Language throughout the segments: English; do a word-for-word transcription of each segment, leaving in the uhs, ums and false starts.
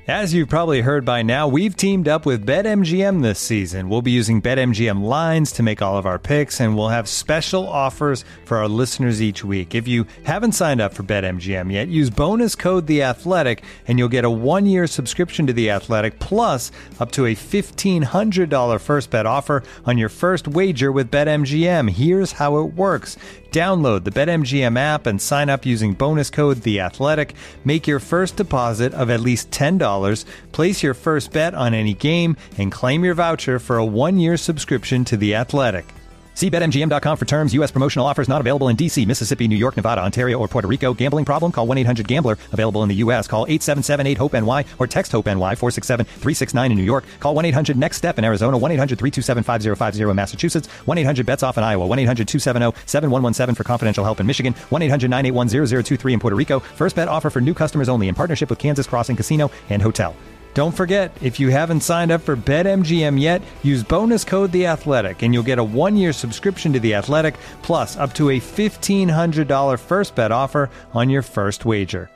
As you've probably heard by now, we've teamed up with BetMGM this season. We'll be using BetMGM lines to make all of our picks, and we'll have special offers for our listeners each week. If you haven't signed up for BetMGM yet, use bonus code The Athletic, and you'll get a one-year subscription to The Athletic, plus up to a fifteen hundred dollars first bet offer on your first wager with BetMGM. Here's how it works. Download the BetMGM app and sign up using bonus code The Athletic. Make your first deposit of at least ten dollars. Place your first bet on any game and claim your voucher for a one-year subscription to The Athletic. See Bet M G M dot com for terms. U S promotional offers not available in D C, Mississippi, New York, Nevada, Ontario, or Puerto Rico. Gambling problem? Call one eight hundred gambler. Available in the U S. Call eight seven seven eight hope N Y or text HOPE-NY four six seven three six nine in New York. Call one eight hundred next step in Arizona. one eight hundred three two seven five zero five zero in Massachusetts. one eight hundred bets off in Iowa. one eight hundred two seven zero seven one one seven for confidential help in Michigan. one eight hundred nine eight one zero zero two three in Puerto Rico. First bet offer for new customers only in partnership with Kansas Crossing Casino and Hotel. Don't forget, if you haven't signed up for BetMGM yet, use bonus code The Athletic, and you'll get a one-year subscription to The Athletic, plus up to a fifteen hundred dollars first bet offer on your first wager.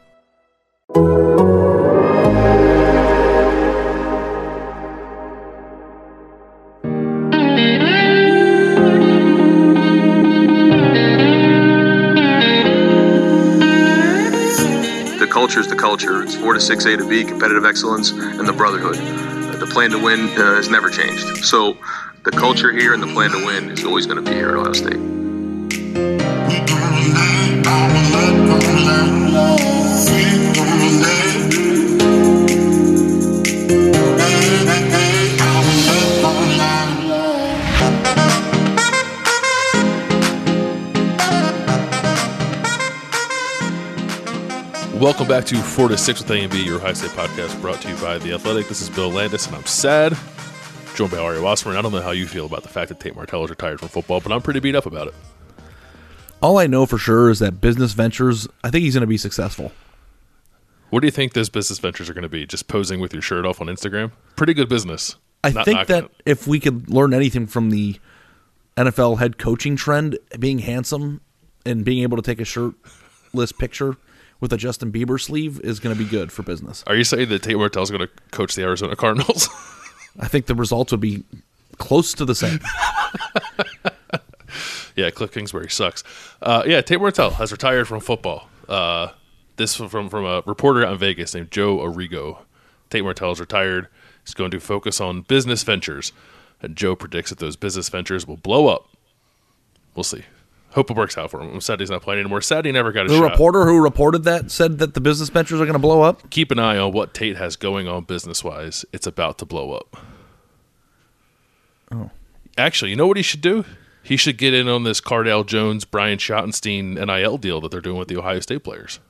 Culture is the culture. It's four to six A to B, competitive excellence, and the brotherhood. Uh, the plan to win uh, has never changed. So the culture here and the plan to win is always going to be here at Ohio State. Welcome back to four to six with A and B, your Ohio State podcast brought to you by The Athletic. This is Bill Landis, and I'm sad. Joined by Ari Wasserman. I don't know how you feel about the fact that Tate Martell is retired from football, but I'm pretty beat up about it. All I know for sure is that business ventures, I think he's going to be successful. What do you think those business ventures are going to be? Just posing with your shirt off on Instagram? Pretty good business. I Not think that it. if we could learn anything from the N F L head coaching trend, being handsome and being able to take a shirtless picture with a Justin Bieber sleeve is going to be good for business. Are you saying that Tate Martell is going to coach the Arizona Cardinals? I think the results would be close to the same. Yeah, Cliff Kingsbury sucks. Uh, yeah, Tate Martell has retired from football. Uh, this from from a reporter out in Vegas named Joe Arrigo. Tate Martell is retired. He's going to focus on business ventures. And Joe predicts that those business ventures will blow up. We'll see. Hope it works out for him. I'm sad he's not playing anymore. Sad he never got a the shot. The reporter who reported that said that the business ventures are going to blow up? Keep an eye on what Tate has going on business-wise. It's about to blow up. Oh. Actually, you know what he should do? He should get in on this Cardale Jones, Brian Schottenstein N I L deal that they're doing with the Ohio State players.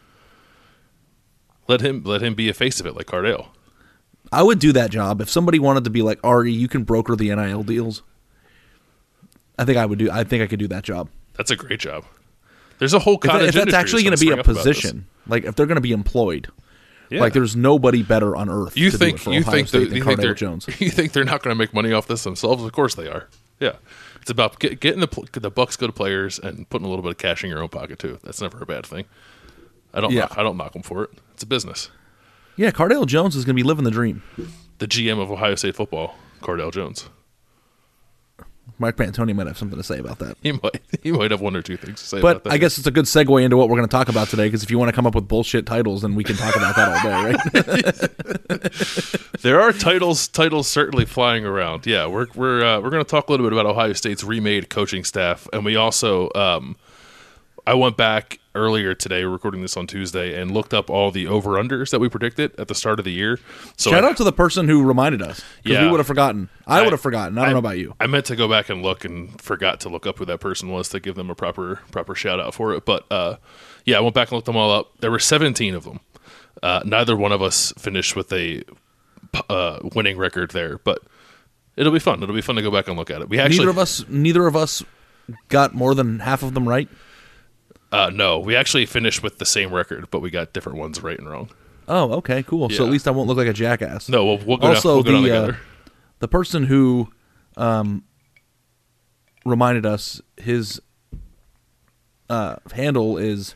Let him let him be a face of it like Cardale. I would do that job. If somebody wanted to be like, Ari, you can broker the N I L deals, I think I would do. I think I could do that job. That's a great job. There's a whole cottage if, that, if that's actually going to be a position, like if they're going to be employed, yeah. Like there's nobody better on earth. You to think do it for you Ohio think State the, than you think Cardale they're Jones? You think they're not going to make money off this themselves? Of course they are. Yeah, it's about get, getting the the bucks go to players and putting a little bit of cash in your own pocket too. That's never a bad thing. I don't. Yeah. Knock, I don't knock them for it. It's a business. Yeah, Cardale Jones is going to be living the dream. The G M of Ohio State football, Cardale Jones. Mike Pantoni might have something to say about that. He might. He might have one or two things to say but about that. I guess it's a good segue into what we're going to talk about today, because if you want to come up with bullshit titles, then we can talk about that all day, right? There are titles titles certainly flying around. Yeah, we're we're uh, we're going to talk a little bit about Ohio State's remade coaching staff, and we also um, I went back earlier today, we're recording this on Tuesday, and looked up all the over-unders that we predicted at the start of the year. So Shout I, out to the person who reminded us, because yeah, we would have forgotten. I, I would have forgotten. I don't I, know about you. I meant to go back and look and forgot to look up who that person was to give them a proper proper shout-out for it. But, uh, yeah, I went back and looked them all up. There were seventeen of them. Uh, neither one of us finished with a uh, winning record there, but it'll be fun. It'll be fun to go back and look at it. We actually Neither of us, neither of us got more than half of them right? Uh, no, we actually finished with the same record, but we got different ones right and wrong. Oh, okay, cool. Yeah. So at least I won't look like a jackass. No, we'll, we'll go also, down, we'll go down the, together. Uh, the person who um, reminded us, his uh, handle is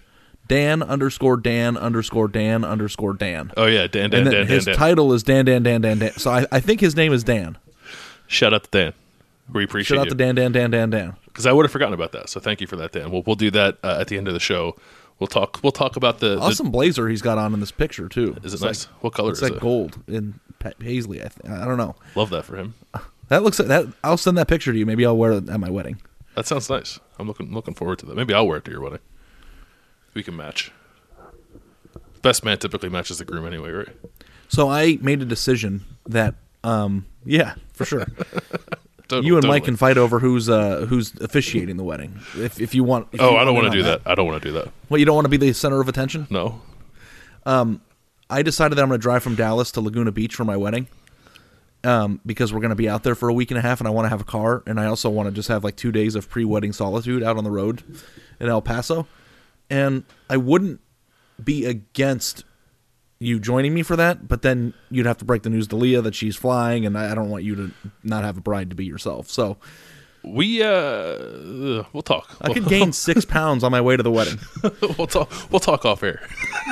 Dan underscore Dan underscore Dan underscore Dan. Oh yeah, Dan Dan and then Dan his Dan. Dan. title is Dan Dan Dan Dan Dan. So I, I think his name is Dan. Shout out to Dan. We appreciate Shout out you. to Dan Dan Dan Dan Dan. Because I would have forgotten about that. So thank you for that, Dan. We'll we'll do that uh, at the end of the show. We'll talk. We'll talk about the, the Awesome blazer he's got on in this picture too. Is it It's nice? Like, What color it's is like it? gold in pa- paisley. I, th- I don't know. Love that for him. That looks like that. I'll send that picture to you. Maybe I'll wear it at my wedding. That sounds nice. I'm looking looking forward to that. Maybe I'll wear it to your wedding. We can match. Best man typically matches the groom anyway, right? So I made a decision that, um, yeah, for sure. Totally, You and totally. Mike can fight over who's uh, who's officiating the wedding. If if you want. If Oh, you I don't want want to in do on that. I don't want to do that. Well, you don't want to be the center of attention. No. I decided that I'm going to drive from Dallas to Laguna Beach for my wedding, um, because we're going to be out there for a week and a half, and I want to have a car, and I also want to just have like two days of pre-wedding solitude out on the road in El Paso, and I wouldn't be against you joining me for that, but then you'd have to break the news to Leah that she's flying, and I I don't want you to not have a bride to be yourself. So We uh, we'll talk. I could gain six pounds on my way to the wedding. we'll talk. We'll talk off air.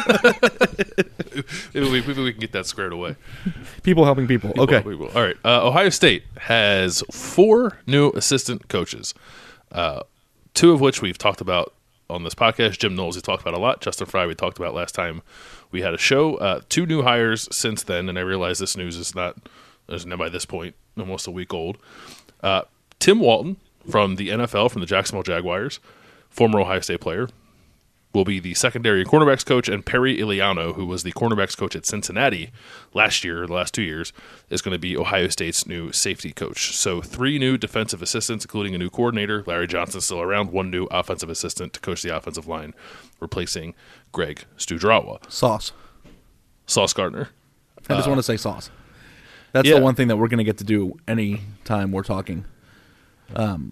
maybe, we, maybe we can get that squared away. People helping people. We will, Okay. we will. All right. Uh, Ohio State has four new assistant coaches, uh, two of which we've talked about on this podcast. Jim Knowles we talked about a lot. Justin Fry we talked about last time we had a show. Uh, two new hires since then, and I realize this news is not, is now by this point almost a week old. Uh, Tim Walton from the N F L, from the Jacksonville Jaguars, former Ohio State player, will be the secondary and cornerbacks coach, and Perry Iliano, who was the cornerbacks coach at Cincinnati last year, the last two years, is going to be Ohio State's new safety coach. So three new defensive assistants, including a new coordinator. Larry Johnson's still around. One new offensive assistant to coach the offensive line, replacing Greg Studrawa. Sauce. Sauce Gardner. I just want to say sauce. That's yeah. the one thing that we're going to get to do any time we're talking um,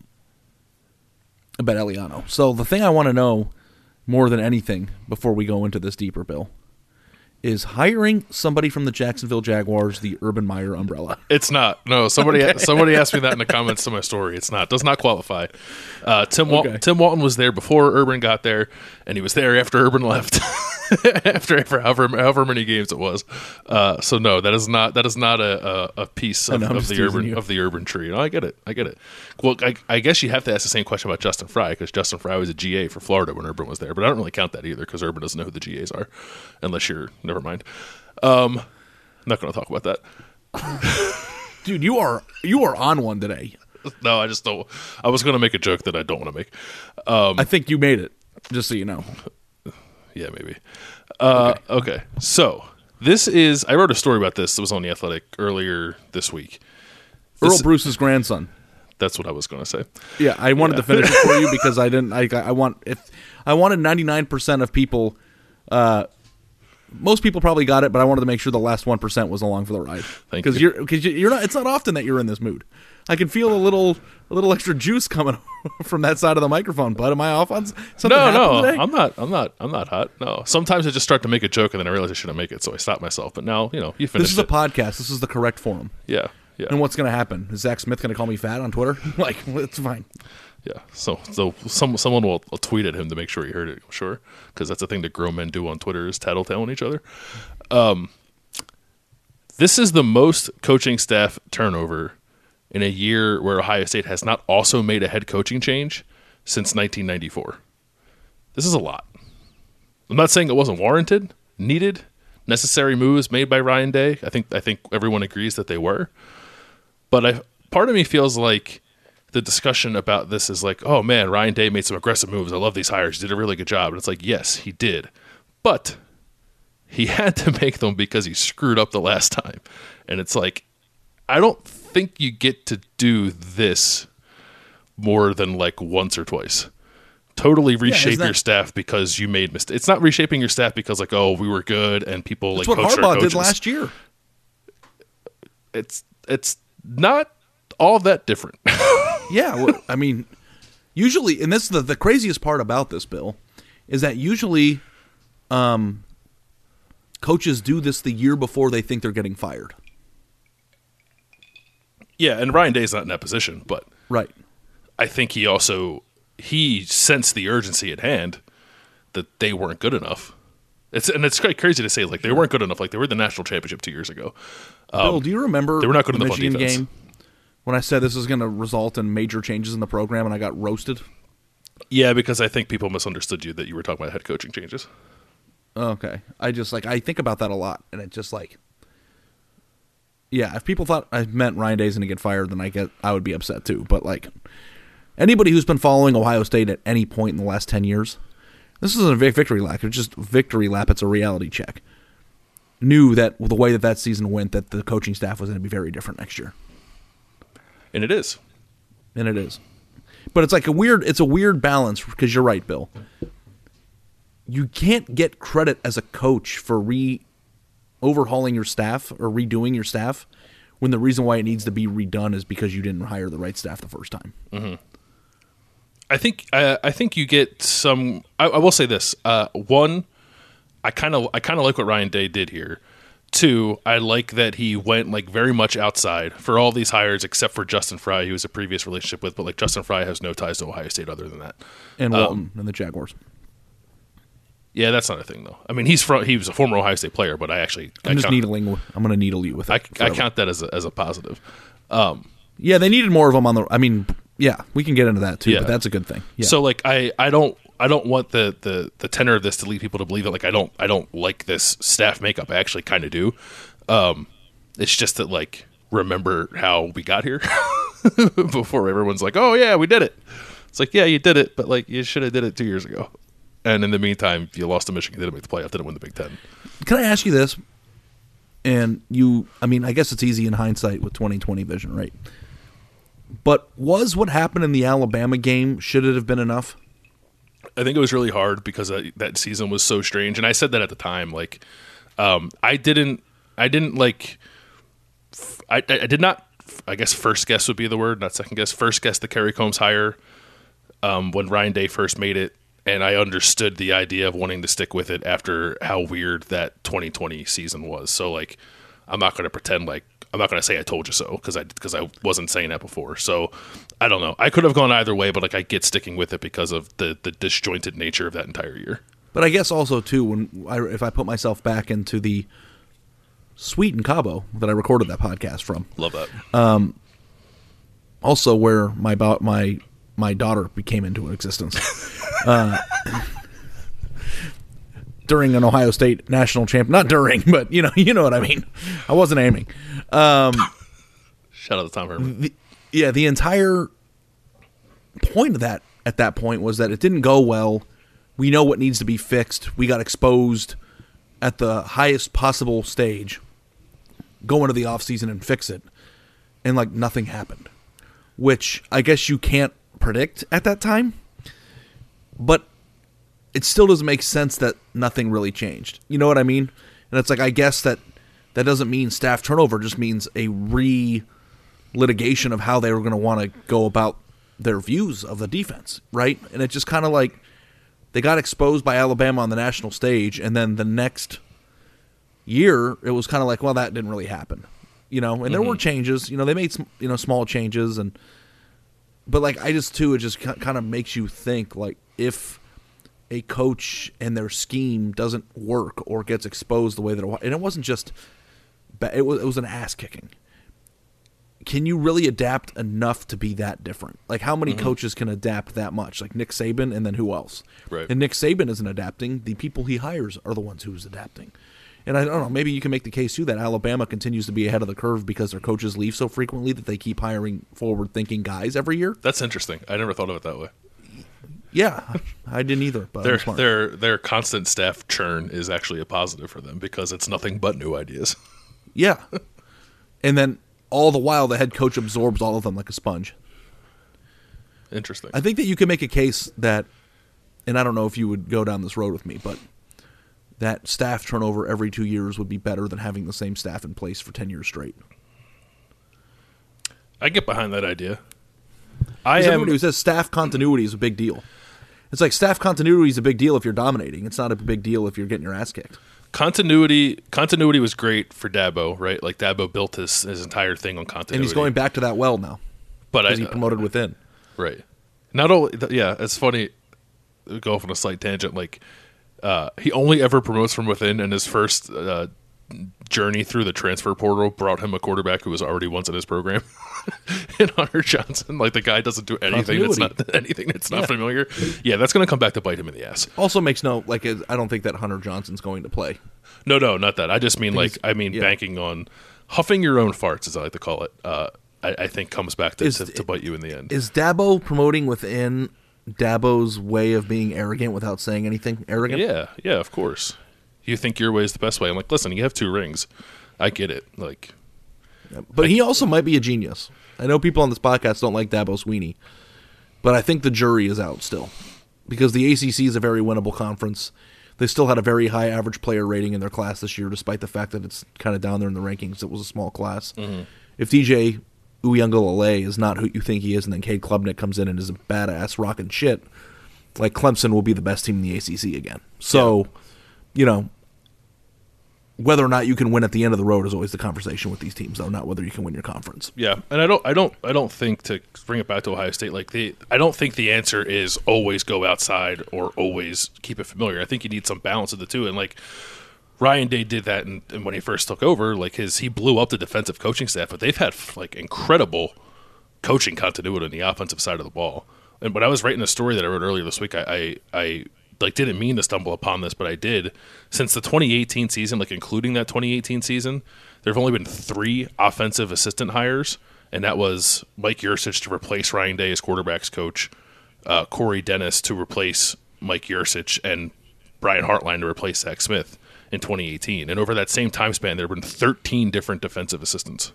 about Eliano. So the thing I want to know more than anything before we go into this deeper, Bill, is hiring somebody from the Jacksonville Jaguars the Urban Meyer umbrella. It's not. No, somebody okay. somebody asked me that in the comments to my story. It's not. Does not qualify. Uh, Tim Walton, okay. Tim Walton was there before Urban got there, and he was there after Urban left. after after however however many games it was. Uh, so no, that is not that is not a a, a piece of, of the urban you. of the urban tree. No, I get it. I get it. Well, I, I guess you have to ask the same question about Justin Fry, because Justin Fry was a G A for Florida when Urban was there, but I don't really count that either because Urban doesn't know who the G As are, unless you're. Never mind. Um, I'm not going to talk about that. Dude, you are you are on one today. No, I just don't. I was going to make a joke that I don't want to make. Um, I think you made it. Just so you know. Yeah, maybe. Uh, okay. okay. So this is. I wrote a story about this. It was on The Athletic earlier this week. This, Earl Bruce's grandson. That's what I was going to say. Yeah, I wanted yeah. to finish it for you because I didn't. I, I want if I wanted ninety-nine percent of people. Uh, most people probably got it, but I wanted to make sure the last one percent was along for the ride. Thank you. Because you're because you're not. It's not often that you're in this mood. I can feel a little a little extra juice coming from that side of the microphone. But am I off on something? No, no, today? I'm not. I'm not. I'm not hot. No. Sometimes I just start to make a joke and then I realize I shouldn't make it, so I stop myself. But now, you know, you finished. This is it. a podcast. This is the correct forum. Yeah, yeah. And what's going to happen? Is Zach Smith going to call me fat on Twitter? Like, it's fine. Yeah. So, so some someone will, will tweet at him to make sure he heard it. I'm sure, because that's the thing that grown men do on Twitter is tattletale each other. Um, this is the most coaching staff turnover in a year where Ohio State has not also made a head coaching change since nineteen ninety-four. This is a lot. I'm not saying it wasn't warranted, needed, necessary moves made by Ryan Day. I think I think everyone agrees that they were. But I, part of me feels like the discussion about this is like, oh man, Ryan Day made some aggressive moves. I love these hires. He did a really good job. And it's like, yes, he did. But he had to make them because he screwed up the last time. And it's like, I don't think you get to do this more than like once or twice. Totally reshape yeah, that, your staff because you made mistakes. It's not reshaping your staff because like, oh, we were good and people that's like what coached Harbaugh our coaches. did last year. It's it's not all that different. Yeah, well, I mean, usually, and this is the, the craziest part about this, Bill, is that usually um, coaches do this the year before they think they're getting fired. Yeah, and Ryan Day's not in that position, but right. I think he also he sensed the urgency at hand that they weren't good enough. It's and it's quite crazy to say like they weren't good enough. Like they were the national championship two years ago. Um, Bill, do you remember they were not good the enough on Michigan defense. game when I said this is going to result in major changes in the program and I got roasted? Yeah, because I think people misunderstood you that you were talking about head coaching changes. Okay. I just like I think about that a lot, and it just like, yeah, if people thought I meant Ryan Day's going to get fired, then I get I would be upset too. But like anybody who's been following Ohio State at any point in the last ten years, this isn't a victory lap. It's just victory lap. It's a reality check. Knew that the way that that season went, that the coaching staff was going to be very different next year, And it is. and it is. But it's like a weird. It's a weird balance because you're right, Bill. You can't get credit as a coach for re overhauling your staff or redoing your staff when the reason why it needs to be redone is because you didn't hire the right staff the first time. Mm-hmm. I think I, I think you get some. I, I will say this: uh, one, I kind of I kind of like what Ryan Day did here. Two, I like that he went like very much outside for all these hires, except for Justin Fry, who was a previous relationship with. But like Justin Fry has no ties to Ohio State other than that. And Walton um, and the Jaguars. Yeah, that's not a thing though. I mean, he's from he was a former Ohio State player, but I actually I'm I just count, needling. I'm going to needle you with it. I, I forever. count that as a, as a positive. Um, Yeah, they needed more of them on the. I mean, yeah, we can get into that too, Yeah. but that's a good thing. Yeah. So like I, I don't I don't want the, the, the tenor of this to lead people to believe that like I don't I don't like this staff makeup. I actually kind of do. Um, it's just that like remember how we got here before everyone's like, oh yeah, we did it. It's like yeah, you did it, but like you should have did it two years ago. And in the meantime, you lost to Michigan, didn't make the playoff, didn't win the Big Ten. Can I ask you this? And you, I mean, I guess it's easy in hindsight with twenty twenty vision, right? But was what happened in the Alabama game, should it have been enough? I think it was really hard because that, that season was so strange, and I said that at the time. Like, um, I didn't, I didn't like, f- I, I did not. I guess first guess would be the word, not second guess. First guess the Kerry Combs hire um, when Ryan Day first made it, and I understood the idea of wanting to stick with it after how weird that twenty twenty season was. So, like, I'm not going to pretend like. I'm not going to say I told you so because I because I wasn't saying that before. So I don't know. I could have gone either way, but like I get sticking with it because of the, the disjointed nature of that entire year. But I guess also too, when I, if I put myself back into the Sweet and Cabo that I recorded that podcast from, Love that. Um, also where my bo- my my daughter became into existence. uh, during an Ohio State national champ, not during, but you know, you know what I mean. I wasn't aiming. Um, Shout out to Tom Herman. the, yeah, the entire point of that at that point was that it didn't go well. We know what needs to be fixed. We got exposed at the highest possible stage. Go into the offseason and fix it. And like nothing happened. Which I guess you can't predict at that time. But it still doesn't make sense that nothing really changed. You know what I mean? And it's like, I guess that that doesn't mean staff turnover, just means a re-litigation of how they were going to want to go about their views of the defense, right? And it just kind of like, they got exposed by Alabama on the national stage, and then the next year, it was kind of like, well, that didn't really happen. You know, and mm-hmm. there were changes. You know, they made some, you know, small changes, and but like, I just, too, it just kind of makes you think, like, if a coach and their scheme doesn't work or gets exposed the way that it was, and it wasn't just it was it was an ass kicking. Can you really adapt enough to be that different? Like, how many mm-hmm. coaches can adapt that much? Like Nick Saban, and then who else? Right. And Nick Saban isn't adapting. The people he hires are the ones who's adapting. And I don't know, maybe you can make the case too that Alabama continues to be ahead of the curve because their coaches leave so frequently that they keep hiring forward-thinking guys every year. That's interesting. I never thought of it that way. Yeah, I didn't either. But their their their constant staff churn is actually a positive for them because it's nothing but new ideas. Yeah, and then all the while the head coach absorbs all of them like a sponge. Interesting. I think that you can make a case that, and I don't know if you would go down this road with me, but that staff turnover every two years would be better than having the same staff in place for ten years straight. I get behind that idea. I am. Everybody who says staff continuity is a big deal. It's like staff continuity is a big deal if you're dominating. It's not a big deal if you're getting your ass kicked. Continuity continuity was great for Dabo, right? Like Dabo built his, his entire thing on continuity. And he's going back to that well now. But I he promoted within. Right. Not only yeah, it's funny, go off on a slight tangent, like Uh, he only ever promotes from within, and his first uh, journey through the transfer portal brought him a quarterback who was already once in his program. And Hunter Johnson, like the guy doesn't do anything that's not anything that's not yeah. familiar. Yeah, that's going to come back to bite him in the ass. Also makes no like I don't think that Hunter Johnson's going to play. No, no, not that. I just mean like I mean yeah. banking on huffing your own farts, as I like to call it. Uh, I, I think comes back to, is, to, to bite you in the end. Is Dabo promoting within Dabo's way of being arrogant without saying anything arrogant? Yeah, yeah, of course. You think your way is the best way. I'm like, listen, you have two rings. I get it. Like, but I, he also might be a genius. I know people on this podcast don't like Dabo Swinney, but I think the jury is out still because the A C C is a very winnable conference. They still had a very high average player rating in their class this year, despite the fact that it's kind of down there in the rankings. It was a small class. Mm-hmm. If D J Uiagalelei is not who you think he is, and then Cade Klubnik comes in and is a badass rocking shit, like Clemson will be the best team in the A C C again. So, yeah. you know, whether or not you can win at the end of the road is always the conversation with these teams, though, not whether you can win your conference. Yeah, and I don't, I don't, I don't think to bring it back to Ohio State, like the, I don't think the answer is always go outside or always keep it familiar. I think you need some balance of the two, and like Ryan Day did that, and when he first took over, like his, he blew up the defensive coaching staff, but they've had like incredible coaching continuity on the offensive side of the ball. And when I was writing a story that I wrote earlier this week, I, I, I like didn't mean to stumble upon this, but I did. Since the twenty eighteen season, like including that twenty eighteen season, there have only been three offensive assistant hires, and that was Mike Yurcich to replace Ryan Day as quarterbacks coach, uh, Corey Dennis to replace Mike Yurcich, and Brian Hartline to replace Zach Smith in twenty eighteen. And over that same time span, there have been thirteen different defensive assistants.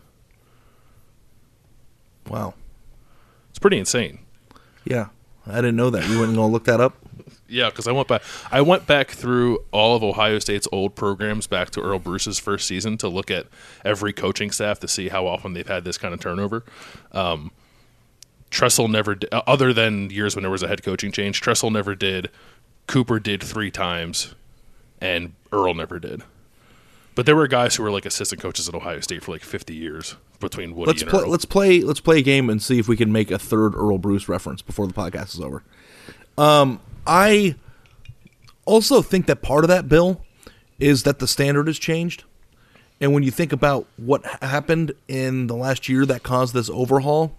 Wow. It's pretty insane. Yeah. I didn't know that. You went and go look that up? Yeah, because I went back. I went back through all of Ohio State's old programs back to Earl Bruce's first season to look at every coaching staff to see how often they've had this kind of turnover. Um, Tressel never did, other than years when there was a head coaching change. Tressel never did. Cooper did three times, and Earl never did. But there were guys who were like assistant coaches at Ohio State for like fifty years between Woody let's and play, Earl. Let's play. Let's play a game and see if we can make a third Earl Bruce reference before the podcast is over. Um, I also think that part of that, Bill, is that the standard has changed. And when you think about what happened in the last year that caused this overhaul,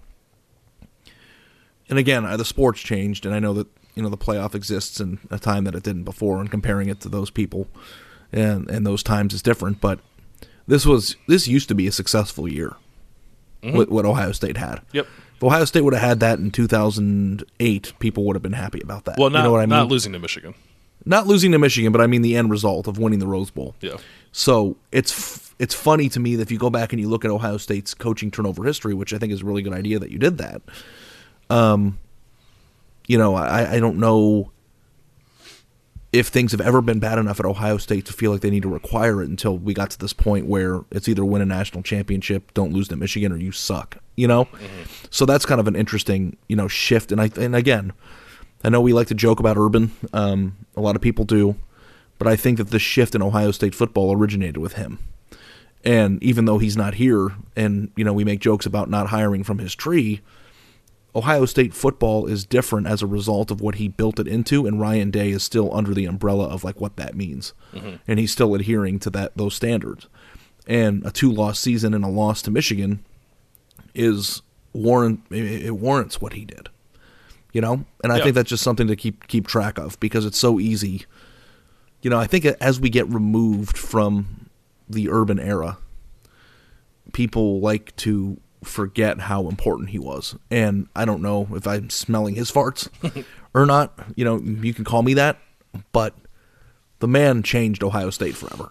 and again, the sport's changed, and I know that you know the playoff exists in a time that it didn't before, and comparing it to those people and and those times is different. But this was this used to be a successful year. Mm-hmm. What, what Ohio State had. Yep. If Ohio State would have had that in two thousand eight, people would have been happy about that. Well, not, you know what I mean? Not losing to Michigan. Not losing to Michigan, but I mean the end result of winning the Rose Bowl. Yeah. So it's it's funny to me that if you go back and you look at Ohio State's coaching turnover history, which I think is a really good idea that you did that. Um, you know, I, I don't know if things have ever been bad enough at Ohio State to feel like they need to require it until we got to this point where it's either win a national championship, don't lose to Michigan, or you suck. You know, mm-hmm. So that's kind of an interesting, you know, shift. And I and again, I know we like to joke about Urban. Um, a lot of people do, but I think that the shift in Ohio State football originated with him. And even though he's not here, and you know, we make jokes about not hiring from his tree, Ohio State football is different as a result of what he built it into, and Ryan Day is still under the umbrella of like what that means, mm-hmm. and he's still adhering to that those standards. And a two-loss season and a loss to Michigan is warrant it warrants what he did, you know. And I yeah. think that's just something to keep keep track of because it's so easy. You know, I think as we get removed from the Urban era, people like to forget how important he was. And I don't know if I'm smelling his farts or not. You know, you can call me that, but the man changed Ohio State forever.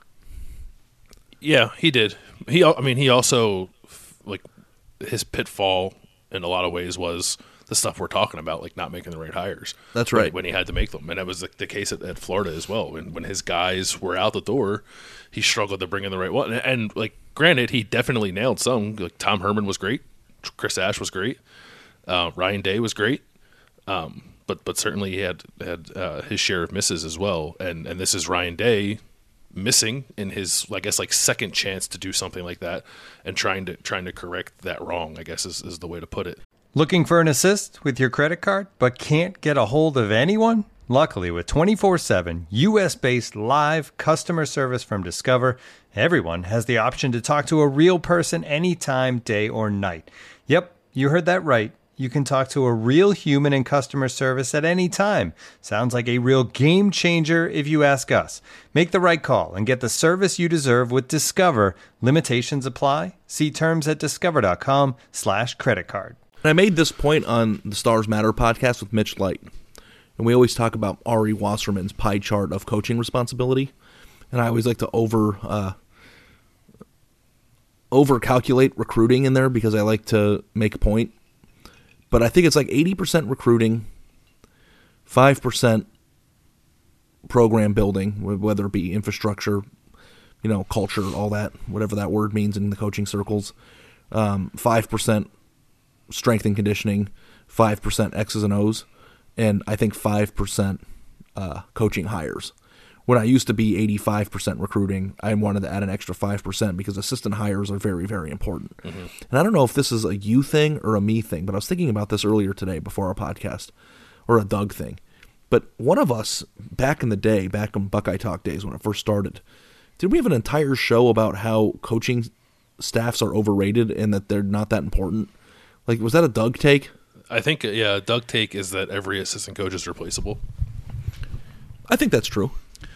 Yeah, he did. He, I mean, he also, like, his pitfall in a lot of ways was the stuff we're talking about, like not making the right hires. That's right. When, when he had to make them. And that was the, the case at, at Florida as well. When, when his guys were out the door, he struggled to bring in the right one. And, and like, granted, he definitely nailed some. Like, Tom Herman was great. Chris Ash was great. Uh, Ryan Day was great. Um, but but certainly he had, had uh, his share of misses as well. And, and this is Ryan Day missing in his, I guess, like second chance to do something like that and trying to trying to correct that wrong, I guess is, is the way to put it. Looking for an assist with your credit card but can't get a hold of anyone? Luckily, with twenty-four seven U S-based live customer service from Discover, everyone has the option to talk to a real person anytime, day or night. Yep, you heard that right. You can talk to a real human in customer service at any time. Sounds like a real game changer if you ask us. Make the right call and get the service you deserve with Discover. Limitations apply. See terms at discover.com slash credit card. I made this point on the Stars Matter podcast with Mitch Light. And we always talk about Ari Wasserman's pie chart of coaching responsibility. And I always like to over uh, over calculate recruiting in there because I like to make a point. But I think it's like eighty percent recruiting, five percent program building, whether it be infrastructure, you know, culture, all that, whatever that word means in the coaching circles, um, five percent strength and conditioning, five percent X's and O's, and I think five percent uh, coaching hires. When I used to be eighty-five percent recruiting, I wanted to add an extra five percent because assistant hires are very, very important. Mm-hmm. And I don't know if this is a you thing or a me thing, but I was thinking about this earlier today before our podcast, or a Doug thing. But one of us, back in the day, back in Buckeye Talk days when it first started, did we have an entire show about how coaching staffs are overrated and that they're not that important? Like, was that a Doug take? I think, yeah, Doug take is that every assistant coach is replaceable. I think that's true.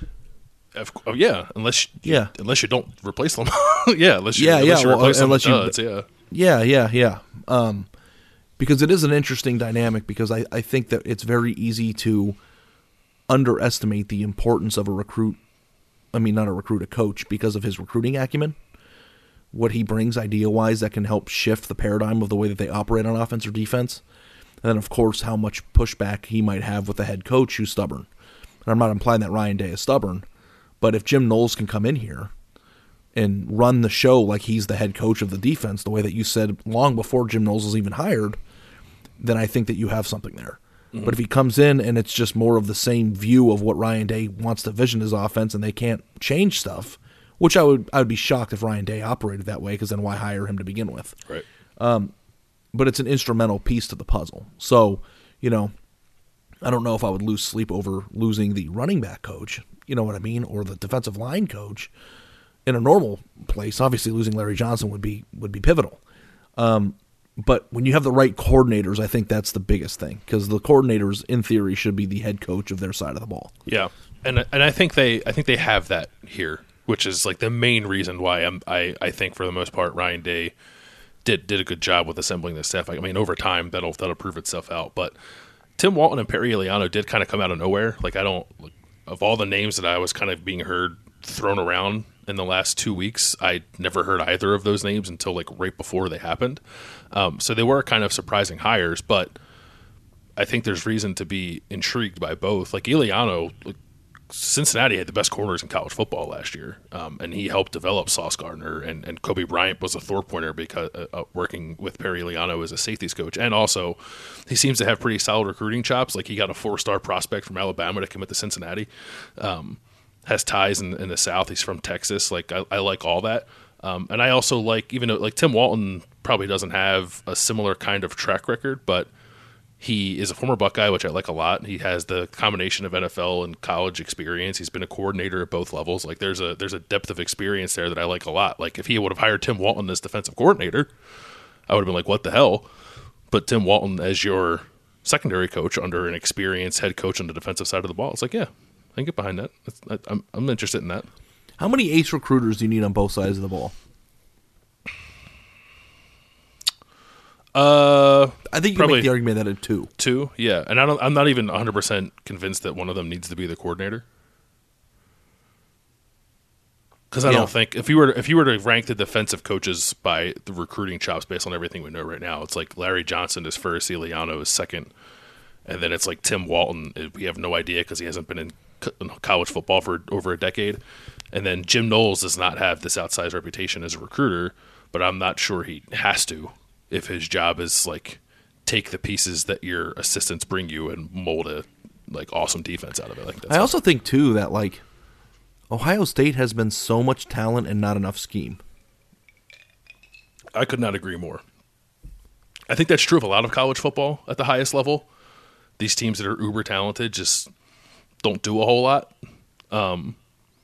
Oh, yeah, unless you, yeah, unless you don't replace them. yeah, unless you, yeah, unless yeah, you well, replace unless them you, with duds, yeah, yeah, yeah, yeah. Um, because it is an interesting dynamic. Because I, I think that it's very easy to underestimate the importance of a recruit. I mean, not a recruit, a coach, because of his recruiting acumen, what he brings idea-wise that can help shift the paradigm of the way that they operate on offense or defense, and then of course how much pushback he might have with the head coach who's stubborn. And I'm not implying that Ryan Day is stubborn. But if Jim Knowles can come in here and run the show like he's the head coach of the defense, the way that you said long before Jim Knowles was even hired, then I think that you have something there. Mm-hmm. But if he comes in and it's just more of the same view of what Ryan Day wants to vision his offense and they can't change stuff, which I would I would be shocked if Ryan Day operated that way, because then why hire him to begin with? Right. Um, but it's an instrumental piece to the puzzle. So, you know, I don't know if I would lose sleep over losing the running back coach, you know what I mean, or the defensive line coach in a normal place. Obviously, losing Larry Johnson would be would be pivotal. Um, but when you have the right coordinators, I think that's the biggest thing, because the coordinators, in theory, should be the head coach of their side of the ball. Yeah, and and I think they I think they have that here, which is like the main reason why I'm, I I think for the most part Ryan Day did did a good job with assembling this staff. I mean, over time that'll that'll prove itself out, but Tim Walton and Perry Eliano did kind of come out of nowhere. Like, I don't, like, of all the names that I was kind of being heard thrown around in the last two weeks, I never heard either of those names until like right before they happened. Um, so they were kind of surprising hires, but I think there's reason to be intrigued by both. Like Eliano, like, Cincinnati had the best corners in college football last year, um, and he helped develop Sauce Gardner, and, and Kobe Bryant was a Thorpe pointer because uh, uh, working with Perry Eliano as a safeties coach, and also he seems to have pretty solid recruiting chops. Like, he got a four-star prospect from Alabama to commit to Cincinnati, um, has ties in, in the South. He's from Texas. Like, I, I like all that, um, and I also like, even though like Tim Walton probably doesn't have a similar kind of track record, but he is a former Buckeye, which I like a lot. He has the combination of N F L and college experience. He's been a coordinator at both levels. Like, there's a there's a depth of experience there that I like a lot. Like, if he would have hired Tim Walton as defensive coordinator, I would have been like, what the hell? But Tim Walton as your secondary coach under an experienced head coach on the defensive side of the ball, it's like, yeah, I can get behind that. I, I'm I'm interested in that. How many ace recruiters do you need on both sides of the ball? Uh, I think you probably can make the argument that at two. Two, yeah, and I don't. I'm not even one hundred percent convinced that one of them needs to be the coordinator, because I Yeah. don't think if you were to, if you were to rank the defensive coaches by the recruiting chops based on everything we know right now, it's like Larry Johnson is first, Eliano is second, and then it's like Tim Walton. We have no idea because he hasn't been in co- in college football for over a decade, and then Jim Knowles does not have this outsized reputation as a recruiter, but I'm not sure he has to. If his job is like take the pieces that your assistants bring you and mold a like awesome defense out of it. Like, that's I also think too that like Ohio State has been so much talent and not enough scheme. I could not agree more. I think that's true of a lot of college football at the highest level. These teams that are uber talented just don't do a whole lot. Um,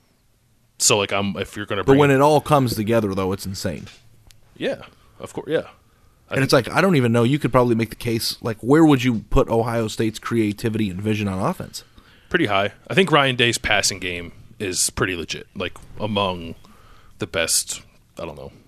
so like I'm if you're going to, but when it all comes together, though, it's insane. Yeah, of course, yeah. I and it's like I don't even know. You could probably make the case like where would you put Ohio State's creativity and vision on offense? Pretty high. I think Ryan Day's passing game is pretty legit. Like among the best, I don't know,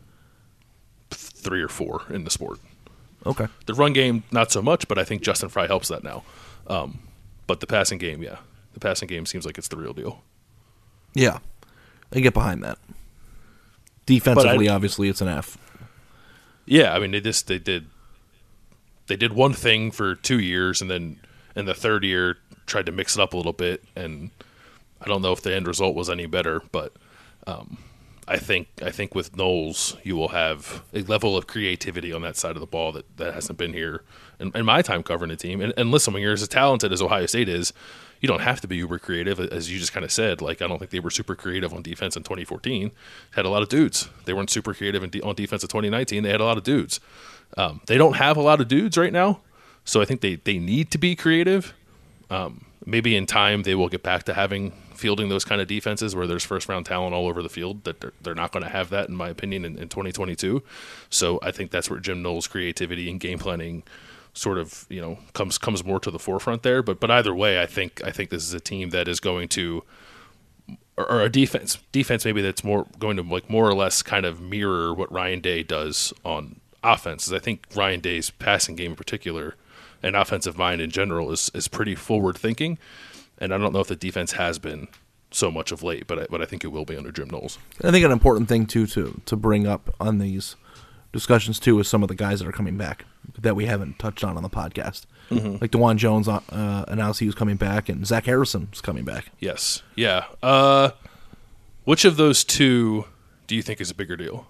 three or four in the sport. Okay. The run game, not so much, but I think Justin Fry helps that now. Um, but the passing game, yeah. The passing game seems like it's the real deal. Yeah. I get behind that. Defensively, I, obviously, it's an F. Yeah, I mean, they just they did they did one thing for two years, and then in the third year tried to mix it up a little bit, and I don't know if the end result was any better, but um, I think I think with Knowles, you will have a level of creativity on that side of the ball that, that hasn't been here in, in my time covering the team. And, and listen, when you're as talented as Ohio State is, you don't have to be uber creative, as you just kind of said. Like, I don't think they were super creative on defense in twenty fourteen. Had a lot of dudes. They weren't super creative in de- on defense in twenty nineteen. They had a lot of dudes. Um, they don't have a lot of dudes right now, so I think they, they need to be creative. Um, maybe in time they will get back to having fielding those kind of defenses where there's first-round talent all over the field. That they're, they're not going to have that, in my opinion, in, in twenty twenty-two. So I think that's where Jim Knowles' creativity and game planning sort of, you know, comes comes more to the forefront there. But but either way, I think I think this is a team that is going to, or, or a defense defense maybe that's more going to like more or less kind of mirror what Ryan Day does on offense. I think Ryan Day's passing game in particular and offensive mind in general is is pretty forward thinking, and I don't know if the defense has been so much of late, but I, but I think it will be under Jim Knowles. I think an important thing too to to bring up on these discussions too is some of the guys that are coming back that we haven't touched on on the podcast. Mm-hmm. Like DeJuan Jones uh, announced he was coming back, and Zach Harrison is coming back. Yes, yeah. Uh, which of those two do you think is a bigger deal?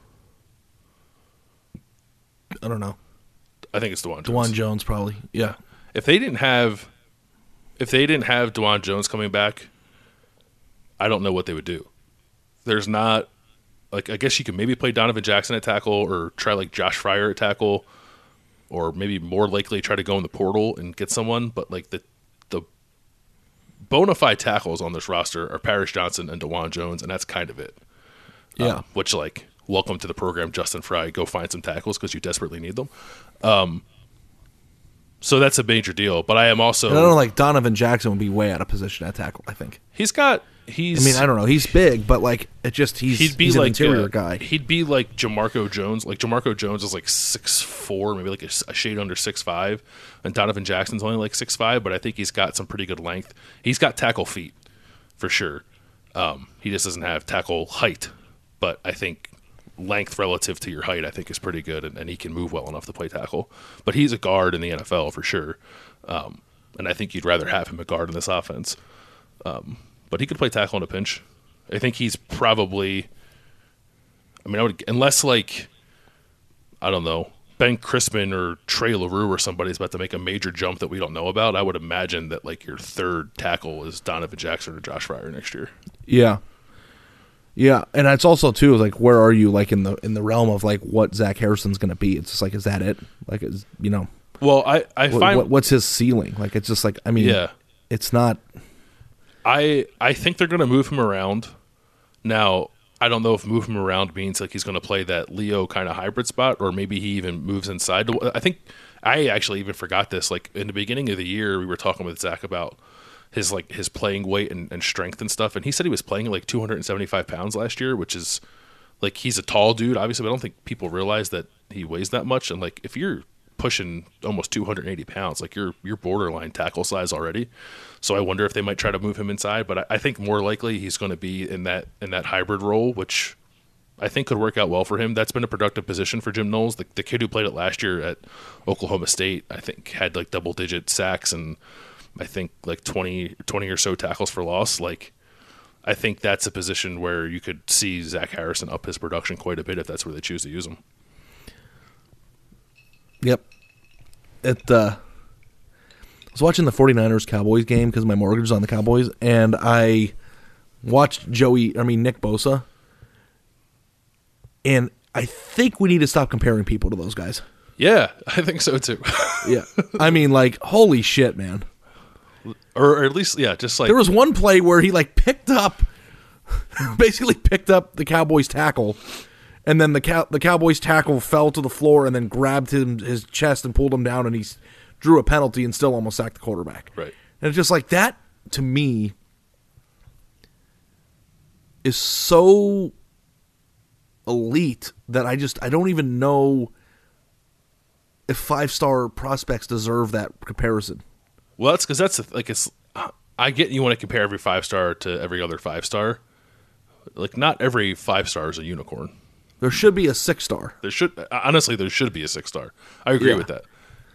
I don't know. I think it's DeJuan Jones. DeJuan Jones probably. Yeah. If they didn't have, if they didn't have DeJuan Jones coming back, I don't know what they would do. There's not. Like, I guess you could maybe play Donovan Jackson at tackle or try, like, Josh Fryer at tackle, or maybe more likely try to go in the portal and get someone. But, like, the the bona fide tackles on this roster are Paris Johnson and DeJuan Jones, and that's kind of it. Yeah. Um, which, like, welcome to the program, Justin Fry. Go find some tackles because you desperately need them. Um, so that's a major deal. But I am also... And I don't know, like, Donovan Jackson would be way out of position at tackle, I think. He's got... He's, I mean, I don't know. He's big, but like it just he's he'd be he's like an interior uh, guy. He'd be like Jamarco Jones. Like Jamarco Jones is like six four, maybe like a, a shade under six five, and Donovan Jackson's only like six five. But I think he's got some pretty good length. He's got tackle feet for sure. Um, he just doesn't have tackle height, but I think length relative to your height, I think is pretty good, and, and he can move well enough to play tackle. But he's a guard in the N F L for sure, um, and I think you'd rather have him a guard in this offense. Um, but he could play tackle in a pinch. I think he's probably, I mean, I would, unless like, I don't know, Ben Crispin or Trey LaRue or somebody's about to make a major jump that we don't know about, I would imagine that like your third tackle is Donovan Jackson or Josh Fryer next year. Yeah. Yeah, and it's also too like where are you like in the in the realm of like what Zach Harrison's going to be? It's just like is that it? Like is you know? Well, I I what, find what, what's his ceiling? Like it's just like I mean, yeah, it's not. I I think they're going to move him around. Now, I don't know if move him around means like he's going to play that Leo kind of hybrid spot, or maybe he even moves inside. I think I actually even forgot this. Like in the beginning of the year, we were talking with Zach about his like his playing weight and, and strength and stuff, and he said he was playing like two hundred seventy-five pounds last year, which is like he's a tall dude, obviously, but I don't think people realize that he weighs that much. And like if you're pushing almost two hundred eighty pounds, like you're you're borderline tackle size already. So I wonder if they might try to move him inside, but I, I think more likely he's going to be in that in that hybrid role, which I think could work out well for him. That's been a productive position for Jim Knowles. The, the kid who played it last year at Oklahoma State, I think, had like double digit sacks and I think like twenty, twenty or so tackles for loss. Like I think that's a position where you could see Zach Harrison up his production quite a bit if that's where they choose to use him. Yep. It, uh, I was watching the 49ers Cowboys game because my mortgage is on the Cowboys, and I watched Joey, I mean, Nick Bosa, and I think we need to stop comparing people to those guys. Yeah, I think so too. Yeah. I mean, like, holy shit, man. or, or at least yeah, just like There was one play where he like picked up, basically picked up the Cowboys tackle, and then the cow- the Cowboys tackle fell to the floor and then grabbed him his chest and pulled him down, and he s- drew a penalty and still almost sacked the quarterback. Right. And it's just like that to me is so elite that I just I don't even know if five star prospects deserve that comparison. Well, that's because that's the- like it's. I get you want to compare every five star to every other five star. Like not every five star is a unicorn. There should be a six star. There should honestly there should be a six star. I agree Yeah. with that.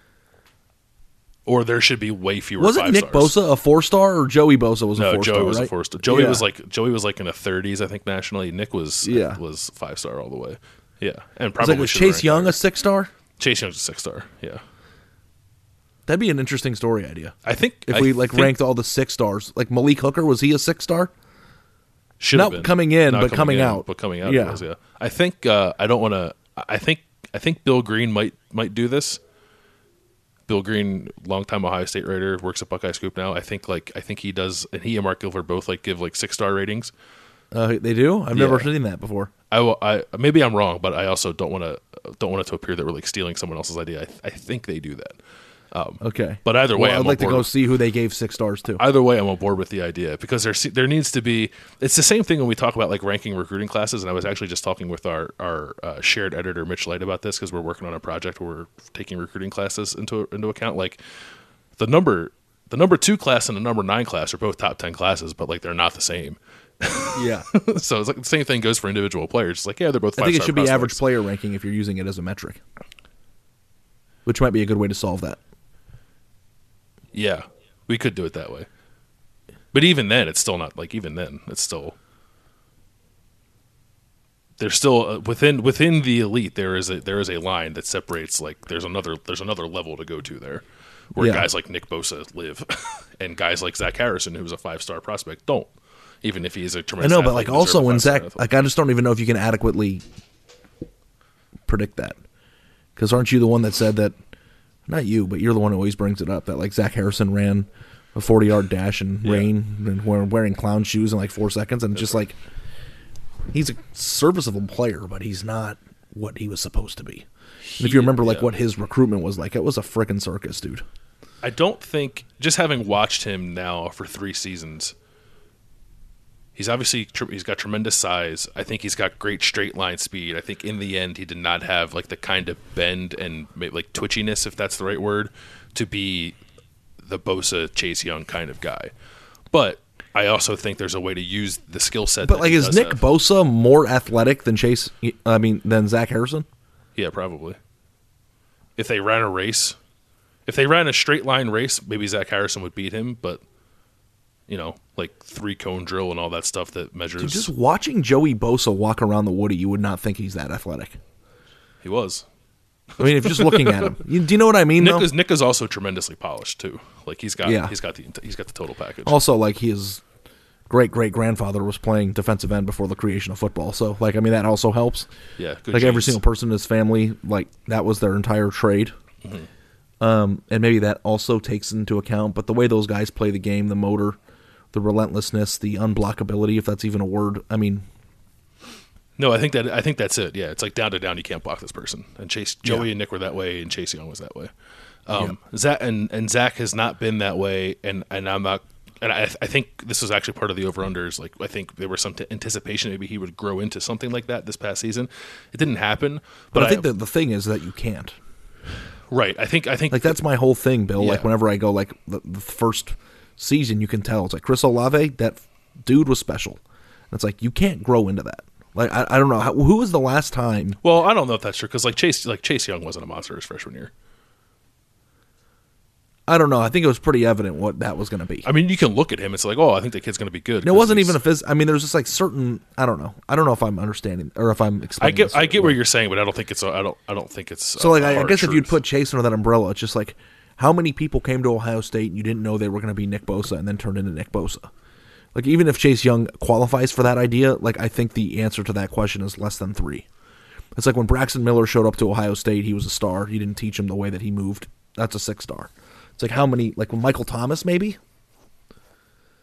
Or there should be way fewer. Wasn't five Nick stars. Bosa a four star or Joey Bosa was a No, four Joey star? was right? a four star. Joey Yeah. was like Joey was like in the thirties, I think nationally. Nick was Yeah. was five star all the way. Yeah, and Was, probably like, was should have Chase ranked Young higher. a six star? Chase Young's a six star. Yeah, That'd be an interesting story idea. I think If I we like think ranked all the six stars, like Malik Hooker, was he a six star? should not have been. coming in, but coming in, out. but coming out. Yeah. Yeah, was, yeah. I think uh, I don't want to. I think I think Bill Green might might do this. Bill Green, longtime Ohio State Raider, works at Buckeye Scoop now. I think like I think he does, and he and Mark Gilbert both like give like six star ratings. Uh, they do. I've never Yeah. seen that before. I, will- I maybe I'm wrong, but I also don't want to don't want it to appear that we're like stealing someone else's idea. I, I think they do that. Okay, But either way, well, I'm I'd like to on go board. see who they gave six stars to. Either way, I'm on board with the idea because there there needs to be. It's the same thing when we talk about like ranking recruiting classes. And I was actually just talking with our our uh, shared editor Mitch Light about this because we're working on a project where we're taking recruiting classes into into account. Like the number the number two class and the number nine class are both top ten classes, but like they're not the same. Yeah, So it's like the same thing goes for individual players. It's like yeah, they're both. I think it five-star should be average prospects. player ranking if you're using it as a metric, which might be a good way to solve that. Yeah, we could do it that way. But even then, it's still not like even then, it's still there's still uh, within within the elite there is a there is a line that separates like there's another there's another level to go to there where Yeah. guys like Nick Bosa live and guys like Zach Harrison who's a five star prospect don't, even if he's a I tremendous know, but athlete like and also deserves a when five-star Zach, athlete. like I just don't even know if you can adequately predict that. Because aren't you the one that said that? Not you, but you're the one who always brings it up that like Zach Harrison ran a forty yard dash in Yeah. rain and wearing, wearing clown shoes in like four seconds, and just like he's a serviceable player, but he's not what he was supposed to be. And if you remember, like yeah. what his recruitment was like, it was a frickin' circus, dude. I don't think just having watched him now for three seasons, he's obviously tr- he's got tremendous size. I think he's got great straight line speed. I think in the end he did not have like the kind of bend and maybe like twitchiness, if that's the right word, to be the Bosa Chase Young kind of guy. But I also think there's a way to use the skill set. But that like, he is does Nick have. Bosa more athletic than Chase? I mean, than Zach Harrison? Yeah, probably. If they ran a race, if they ran a straight line race, maybe Zach Harrison would beat him. But you know, like three cone drill and all that stuff that measures. Dude, just watching Joey Bosa walk around the Woody, you would not think he's that athletic. He was. I mean, if you're just looking at him, you, do you know what I mean? Nick though? is Nick is also tremendously polished too. Like he's got Yeah. he's got the he's got the total package. Also, like his great great grandfather was playing defensive end before the creation of football, so like I mean that also helps. Yeah, good like every genes. single person in his family, like that was their entire trade. Mm-hmm. Um, and maybe that also takes into account, but the way those guys play the game, the motor, the relentlessness, the unblockability, if that's even a word. I mean, No, I think that I think that's it. Yeah, it's like down to down. You can't block this person. And Chase, Joey, Yeah. and Nick were that way, and Chase Young was that way. Um, Zach and and Zach has not been that way, and and I'm not. And I, I think this was actually part of the over unders. Like I think there was some t- anticipation maybe he would grow into something like that this past season. It didn't happen, but, but, I think that the thing is that you can't. right. I think I think Like that's my whole thing, Bill. Like Yeah. whenever I go, like the, the first season, you can tell it's like Chris Olave. That dude was special. And it's like you can't grow into that. Like I, I don't know how, who was the last time. Well, I don't know if that's true because like Chase, like Chase Young wasn't a monster his freshman year. I don't know. I think it was pretty evident what that was going to be. I mean, you can look at him. It's like, oh, I think the kid's going to be good. And it wasn't even a phys. I mean, there's just like certain. I don't know. I don't know if I'm understanding or if I'm I explaining. get, this I get what right. you're saying, but I don't think it's. A, I don't. I don't think it's. So a like, I, I hard guess if you'd truth. put Chase under that umbrella, it's just like how many people came to Ohio State and you didn't know they were going to be Nick Bosa and then turned into Nick Bosa. Like even if Chase Young qualifies for that idea, like I think the answer to that question is less than three. It's like when Braxton Miller showed up to Ohio State, he was a star. You didn't teach him the way that he moved. That's a six star. It's like how many, like when Michael Thomas maybe?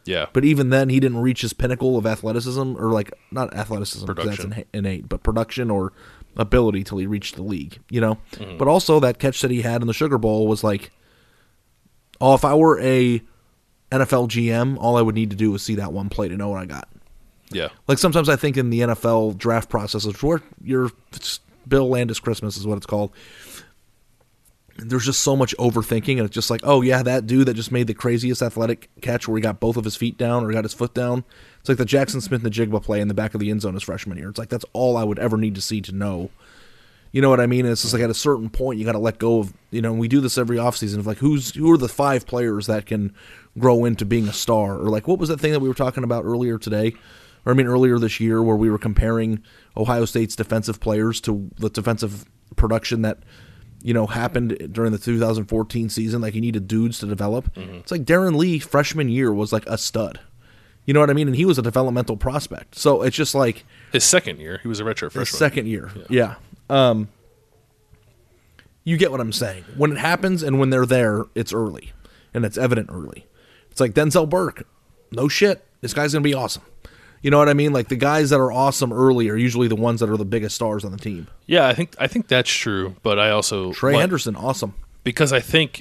Yeah. But even then, he didn't reach his pinnacle of athleticism, or like not athleticism, 'cause Production. that's innate, but production or ability till he reached the league. You know. Mm-hmm. But also that catch that he had in the Sugar Bowl was like, oh, if I were a N F L G M, all I would need to do is see that one play to know what I got. Yeah. Like sometimes I think in the N F L draft process, where your Bill Landis Christmas is what it's called. There's just so much overthinking, and it's just like, oh yeah, that dude that just made the craziest athletic catch where he got both of his feet down or got his foot down. It's like the Jackson Smith-Njigba play in the back of the end zone his freshman year. It's like that's all I would ever need to see to know. You know what I mean? And it's just like at a certain point, you got to let go of. You know, we do this every offseason of like who's who are the five players that can grow into being a star, or like what was that thing that we were talking about earlier today, or I mean earlier this year, where we were comparing Ohio State's defensive players to the defensive production that, you know, happened during the two thousand fourteen season. Like, you needed dudes to develop. Mm-hmm. It's like Darren Lee, freshman year, was like a stud. You know what I mean? And he was a developmental prospect. So it's just like his second year, he was a redshirt freshman. His second year, yeah. yeah. Um, you get what I'm saying. When it happens and when they're there, it's early, and it's evident early. It's like Denzel Burke. No shit, this guy's gonna be awesome. You know what I mean? Like, the guys that are awesome early are usually the ones that are the biggest stars on the team. Yeah, I think I think that's true, but I also Trey like, Henderson, awesome. Because I think